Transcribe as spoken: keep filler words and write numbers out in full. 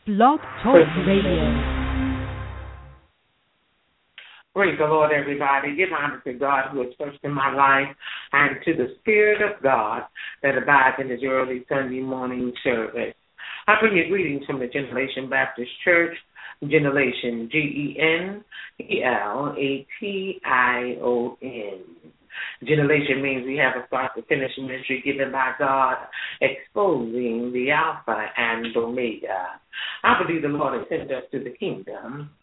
Blog Talk Radio. Praise the Lord, everybody. Give honor to God who is first in my life and to the Spirit of God that abides in His early Sunday morning service. I bring you greetings from the Generation Baptist Church, Generation, G E N E L A T I O N. Generation means we have a start to finish ministry given by God, exposing the Alpha and Omega. I believe the Lord has sent us to the kingdom